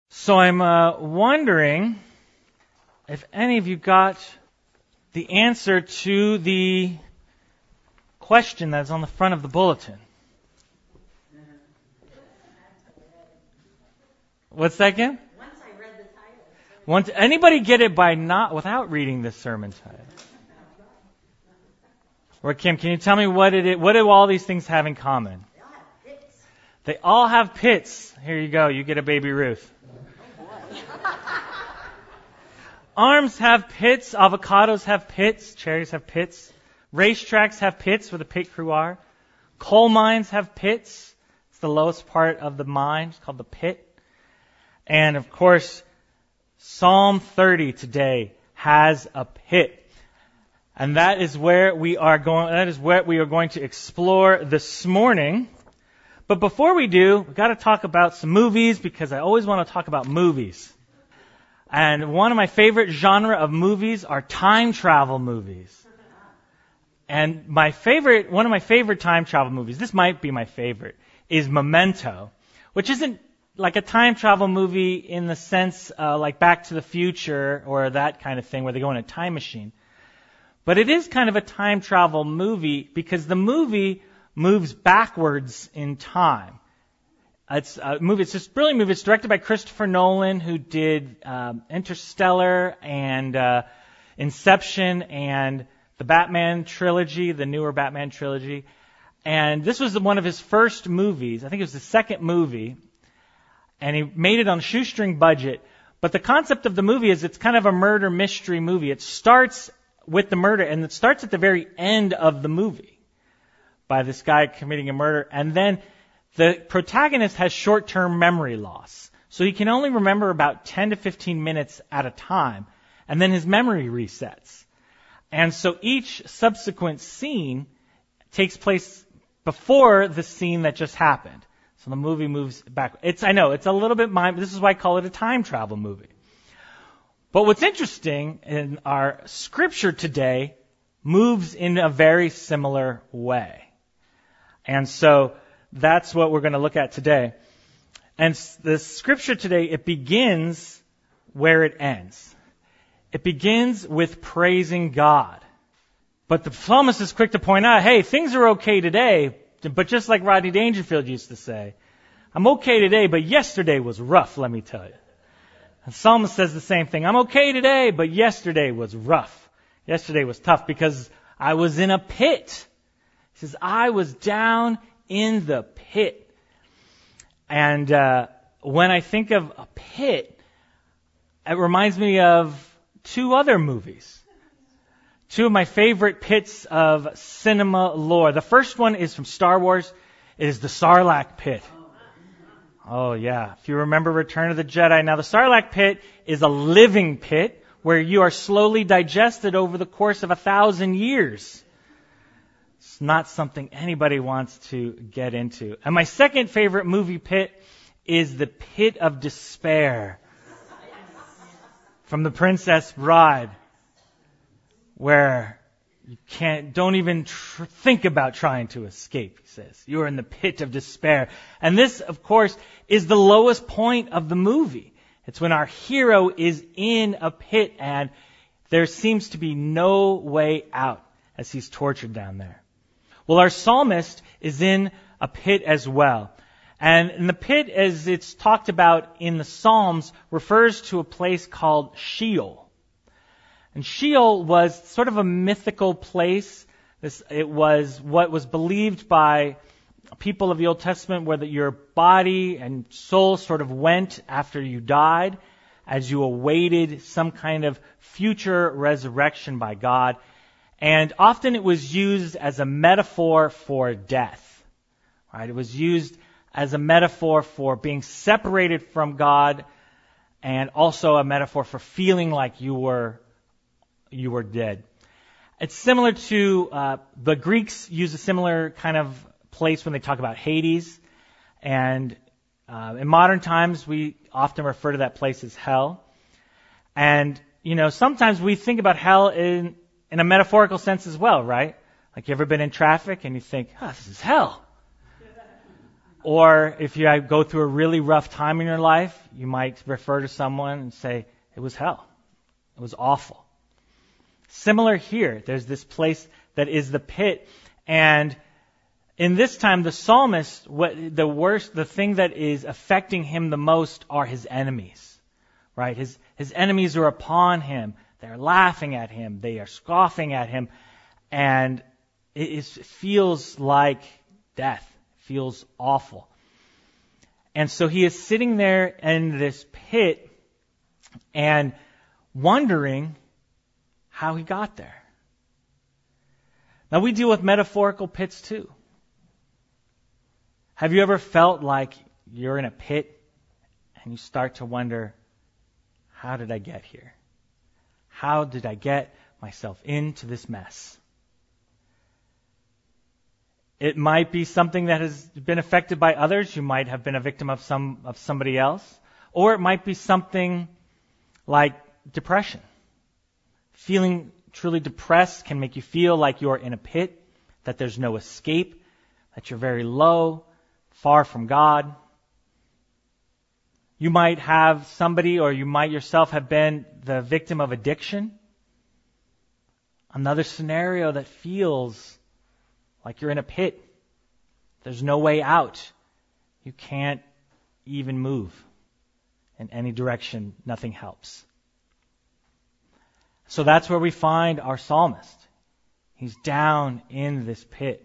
So I'm wondering if any of you got the answer to the question that's on the front of the bulletin. What's that again? Once I read the title. Anybody get it without reading the sermon title? Or Kim, can you tell me what do all these things have in common? They all have pits. They all have pits. Here you go. You get a Baby Ruth. Arms have pits. Avocados have pits. Cherries have pits. Racetracks have pits where the pit crew are. Coal mines have pits. It's the lowest part of the mine. It's called the pit. And of course, Psalm 30 today has a pit. And that is where we are going to explore this morning. But before we do, we've got to talk about some movies because I always want to talk about movies. And one of my favorite genre of movies are time travel movies. And one of my favorite time travel movies, this might be my favorite, is Memento, which isn't like a time travel movie in the sense like Back to the Future or that kind of thing where they go in a time machine. But it is kind of a time travel movie because the movie moves backwards in time. It's this brilliant movie. It's directed by Christopher Nolan, who did Interstellar and Inception and the Batman trilogy, the newer Batman trilogy. And this was one of his first movies. I think it was the second movie. And he made it on a shoestring budget. But the concept of the movie is it's kind of a murder mystery movie. It starts with the murder, and it starts at the very end of the movie by this guy committing a murder. And then the protagonist has short-term memory loss. So he can only remember about 10 to 15 minutes at a time. And then his memory resets. And so each subsequent scene takes place before the scene that just happened. So the movie moves back. I know, it's a little bit this is why I call it a time travel movie. But what's interesting in our scripture today moves in a very similar way. And so that's what we're going to look at today. And the scripture today, it begins where it ends. It begins with praising God. But the psalmist is quick to point out, hey, things are okay today, but just like Rodney Dangerfield used to say, I'm okay today, but yesterday was rough, let me tell you. And the psalmist says the same thing. I'm okay today, but yesterday was rough. Yesterday was tough because I was in a pit. He says, I was down in the pit. And when I think of a pit, it reminds me of two other movies. Two of my favorite pits of cinema lore. The first one is from Star Wars. It is the Sarlacc pit. Oh yeah, if you remember Return of the Jedi. Now the Sarlacc pit is a living pit where you are slowly digested over the course of 1,000 years. It's not something anybody wants to get into. And my second favorite movie pit is the Pit of Despair from The Princess Bride, where you don't even think about trying to escape, he says. You're in the pit of despair. And this, of course, is the lowest point of the movie. It's when our hero is in a pit and there seems to be no way out as he's tortured down there. Well, our psalmist is in a pit as well. And in the pit, as it's talked about in the Psalms, refers to a place called Sheol. And Sheol was sort of a mythical place. It was what was believed by people of the Old Testament, where your body and soul sort of went after you died, as you awaited some kind of future resurrection by God. And often it was used as a metaphor for death. Right? It was used as a metaphor for being separated from God, and also a metaphor for feeling like you were dead. It's similar to the Greeks use a similar kind of place when they talk about Hades, and in modern times we often refer to that place as hell. And sometimes we think about hell in a metaphorical sense as well, right? Like, you ever been in traffic and you think, this is hell. Or if you go through a really rough time in your life, you might refer to someone and say, it was hell. It was awful. Similar here. There's this place that is the pit. And in this time, the psalmist, the thing that is affecting him the most are his enemies. Right? His enemies are upon him. They're laughing at him. They are scoffing at him. And it feels like death. It feels awful. And so he is sitting there in this pit and wondering how he got there. Now, we deal with metaphorical pits too. Have you ever felt like you're in a pit and you start to wonder, how did I get here? How did I get myself into this mess? It might be something that has been affected by others. You might have been a victim of somebody else. Or it might be something like depression. Feeling truly depressed can make you feel like you're in a pit, that there's no escape, that you're very low, far from God. You might have somebody, or you might yourself have been the victim of addiction. Another scenario that feels like you're in a pit. There's no way out. You can't even move in any direction. Nothing helps. So that's where we find our psalmist. He's down in this pit.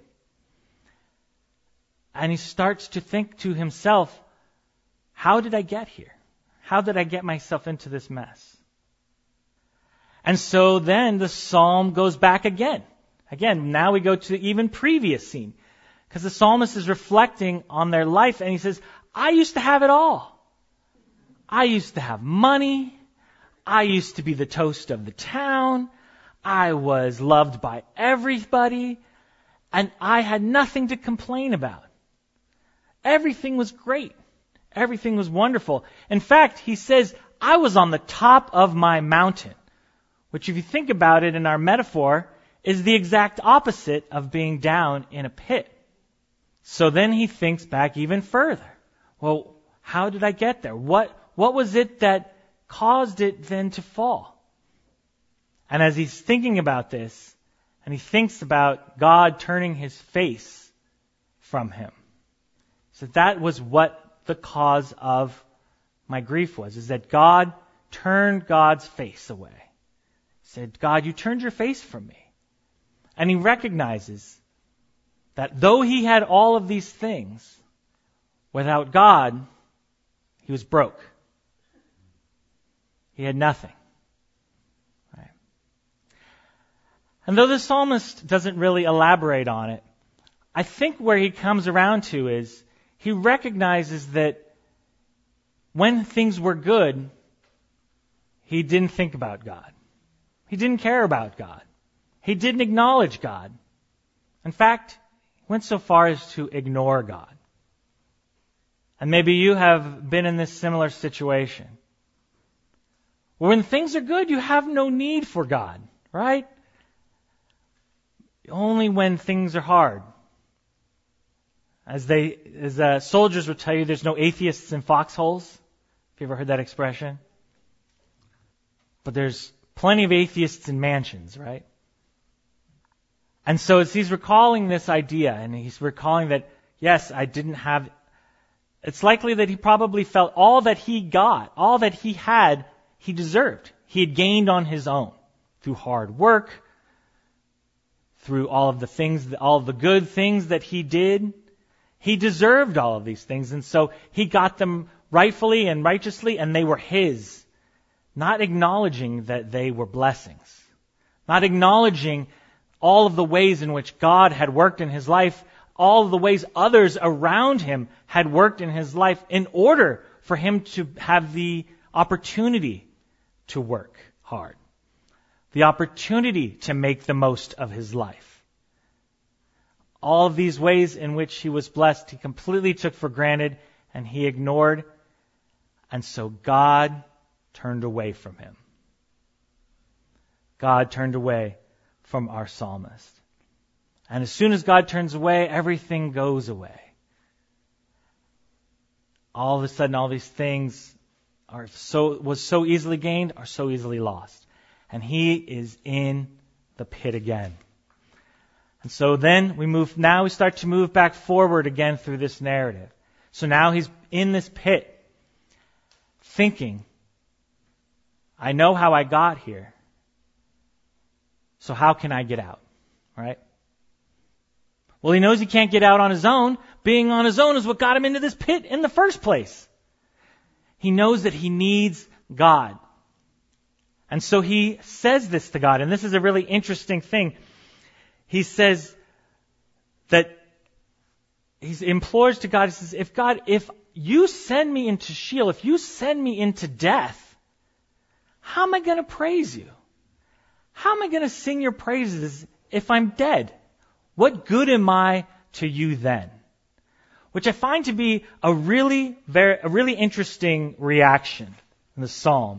And he starts to think to himself, how did I get here? How did I get myself into this mess? And so then the psalm goes back again. Again, now we go to the even previous scene. Because the psalmist is reflecting on their life and he says, I used to have it all. I used to have money. I used to be the toast of the town. I was loved by everybody. And I had nothing to complain about. Everything was great. Everything was wonderful. In fact, he says, I was on the top of my mountain. Which, if you think about it in our metaphor, is the exact opposite of being down in a pit. So then he thinks back even further. Well, how did I get there? What was it that caused it then to fall? And as he's thinking about this, and he thinks about God turning his face from him. So that was what the cause of my grief was, is that God turned God's face away. He said, God, you turned your face from me. And he recognizes that though he had all of these things, without God, he was broke. He had nothing. Right? And though the psalmist doesn't really elaborate on it, I think where he comes around to is he recognizes that when things were good, he didn't think about God. He didn't care about God. He didn't acknowledge God. In fact, he went so far as to ignore God. And maybe you have been in this similar situation. When things are good, you have no need for God, right? Only when things are hard. As soldiers would tell you, there's no atheists in foxholes. Have you ever heard that expression? But there's plenty of atheists in mansions, right? And so as he's recalling this idea, and he's recalling that, yes, I didn't have... It's likely that he probably felt all that he got, all that he had, he deserved. He had gained on his own through hard work, through all of the good things that he did. He deserved all of these things, and so he got them rightfully and righteously, and they were his. Not acknowledging that they were blessings. Not acknowledging all of the ways in which God had worked in his life, all of the ways others around him had worked in his life in order for him to have the opportunity to work hard. The opportunity to make the most of his life. All of these ways in which he was blessed, he completely took for granted and he ignored. And so God turned away from him. God turned away from our psalmist. And as soon as God turns away, everything goes away. all of a sudden all these things was so easily gained are so easily lost. And he is in the pit again. And so then we start to move back forward again through this narrative. So now he's in this pit, thinking, I know how I got here. So how can I get out? Right? Well, he knows he can't get out on his own. Being on his own is what got him into this pit in the first place. He knows that he needs God. And so he says this to God. And this is a really interesting thing. He says that he implores to God, he says, if you send me into Sheol, if you send me into death, how am I going to praise you? How am I going to sing your praises if I'm dead? What good am I to you then? Which I find to be a really interesting reaction in the psalm.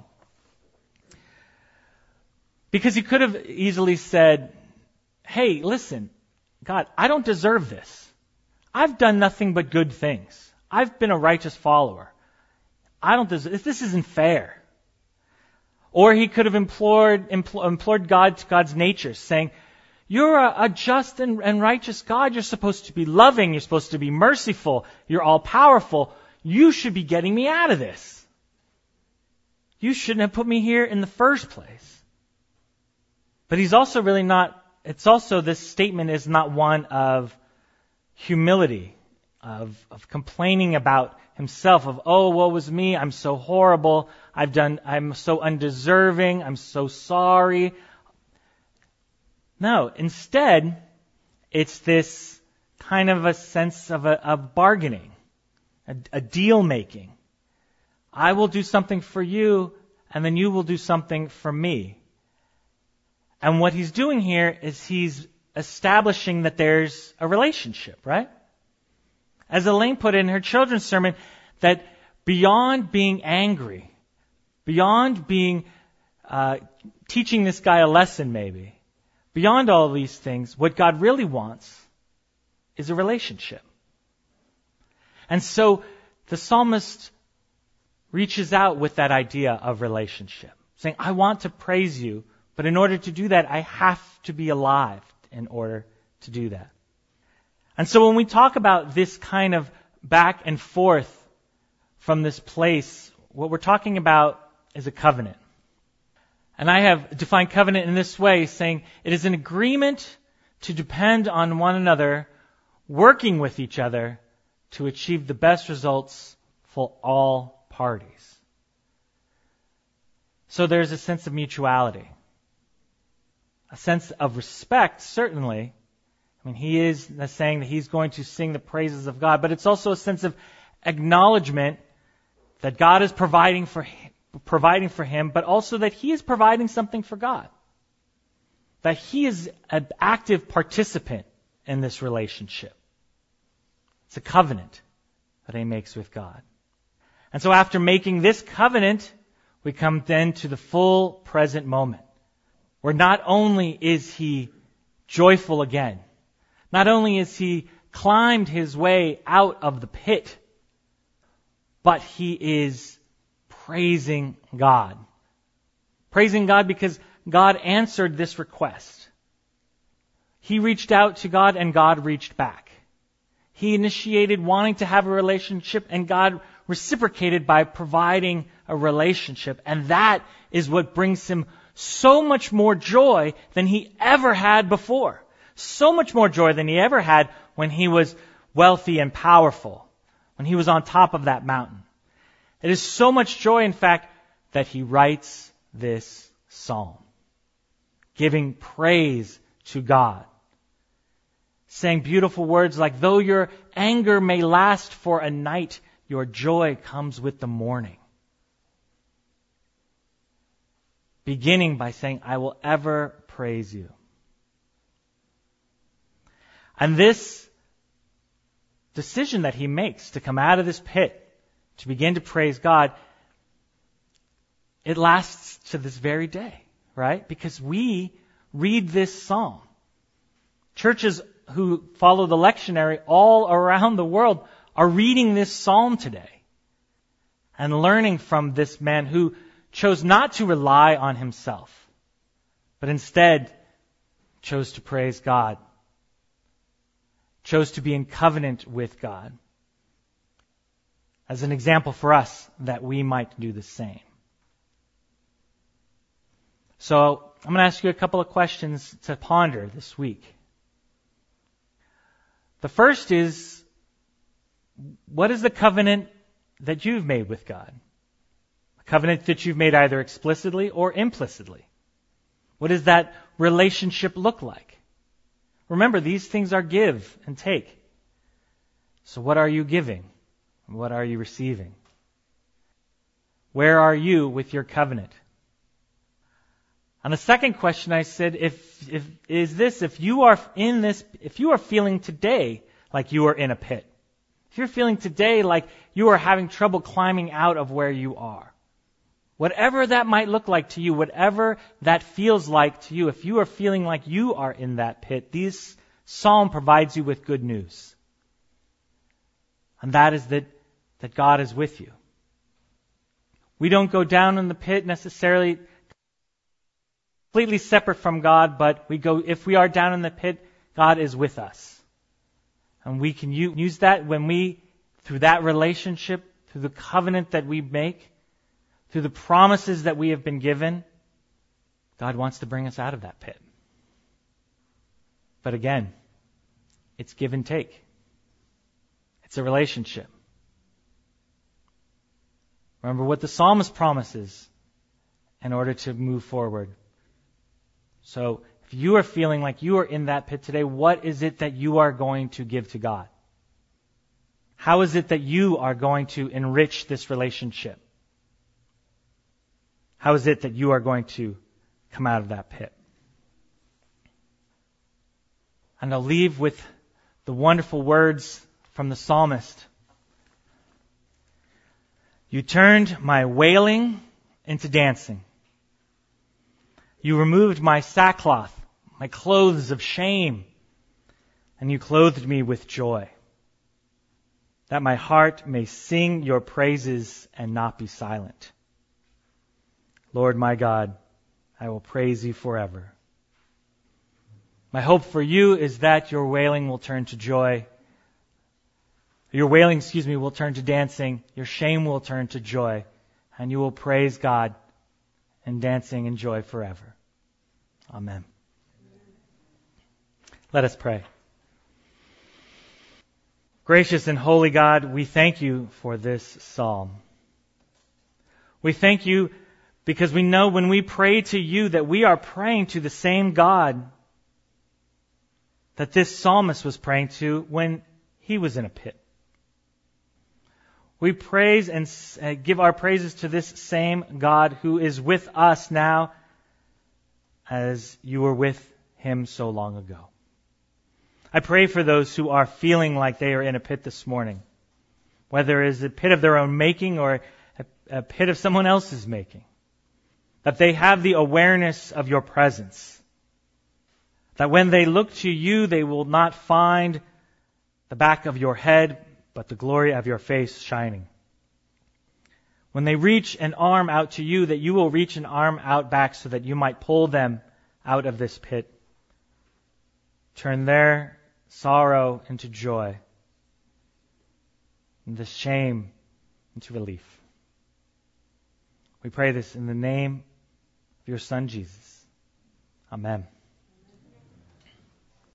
Because he could have easily said, hey, listen, God, I don't deserve this. I've done nothing but good things. I've been a righteous follower. I don't deserve this. Isn't fair. Or he could have implored God to God's nature, saying, you're a just and righteous God. You're supposed to be loving. You're supposed to be merciful. You're all-powerful. You should be getting me out of this. You shouldn't have put me here in the first place. But he's also really not, this statement is not one of humility, of complaining about himself, of, oh, woe was me, I'm so horrible, I'm so undeserving, I'm so sorry. No, instead, it's this kind of a sense of bargaining, a deal making. I will do something for you, and then you will do something for me. And what he's doing here is he's establishing that there's a relationship, right? As Elaine put it in her children's sermon, that beyond being angry, beyond being teaching this guy a lesson maybe, beyond all of these things, what God really wants is a relationship. And so the psalmist reaches out with that idea of relationship, saying, I want to praise you, but in order to do that, I have to be alive in order to do that. And so when we talk about this kind of back and forth from this place, what we're talking about is a covenant. And I have defined covenant in this way, saying it is an agreement to depend on one another, working with each other to achieve the best results for all parties. So there's a sense of mutuality, a sense of respect, certainly. I mean, he is saying that he's going to sing the praises of God, but it's also a sense of acknowledgement that God is providing for him, but also that he is providing something for God. That he is an active participant in this relationship. It's a covenant that he makes with God. And so after making this covenant, we come then to the full present moment, where not only is he joyful again, not only is he climbed his way out of the pit, but he is praising God. Praising God because God answered this request. He reached out to God and God reached back. He initiated wanting to have a relationship and God reciprocated by providing a relationship. And that is what brings him so much more joy than he ever had before. So much more joy than he ever had when he was wealthy and powerful, when he was on top of that mountain. It is so much joy, in fact, that he writes this psalm, giving praise to God, saying beautiful words like, though your anger may last for a night, your joy comes with the morning. Beginning by saying, I will ever praise you. And this decision that he makes to come out of this pit, to begin to praise God, it lasts to this very day, right? Because we read this psalm. Churches who follow the lectionary all around the world are reading this psalm today. and learning from this man who chose not to rely on himself, but instead chose to praise God, chose to be in covenant with God, as an example for us that we might do the same. So I'm going to ask you a couple of questions to ponder this week. The first is, what is the covenant that you've made with God? A covenant that you've made either explicitly or implicitly. What does that relationship look like? Remember, these things are give and take. So what are you giving? What are you receiving? Where are you with your covenant? On the second question, I said, if you are feeling today like you are in a pit, if you're feeling today like you are having trouble climbing out of where you are, whatever that might look like to you, whatever that feels like to you, if you are feeling like you are in that pit, this psalm provides you with good news. And that is that God is with you. We don't go down in the pit necessarily completely separate from God, but if we are down in the pit, God is with us. And we can use that through that relationship, through the covenant that we make, through the promises that we have been given, God wants to bring us out of that pit. But again, it's give and take. It's a relationship. Remember what the psalmist promises in order to move forward. So, if you are feeling like you are in that pit today, what is it that you are going to give to God? How is it that you are going to enrich this relationship? How is it that you are going to come out of that pit? And I'll leave with the wonderful words from the psalmist. You turned my wailing into dancing. You removed my sackcloth, my clothes of shame, and you clothed me with joy, that my heart may sing your praises and not be silent. Lord my God, I will praise you forever. My hope for you is that your wailing will turn to joy. Your wailing, will turn to dancing. Your shame will turn to joy. And you will praise God in dancing and joy forever. Amen. Let us pray. Gracious and holy God, we thank you for this psalm. We thank you because we know when we pray to you that we are praying to the same God that this psalmist was praying to when he was in a pit. We praise and give our praises to this same God who is with us now as you were with him so long ago. I pray for those who are feeling like they are in a pit this morning, whether it is a pit of their own making or a pit of someone else's making, that they have the awareness of your presence, that when they look to you, they will not find the back of your head, but the glory of your face shining. When they reach an arm out to you, that you will reach an arm out back so that you might pull them out of this pit. Turn their sorrow into joy, and the shame into relief. We pray this in the name of your Son, Jesus. Amen.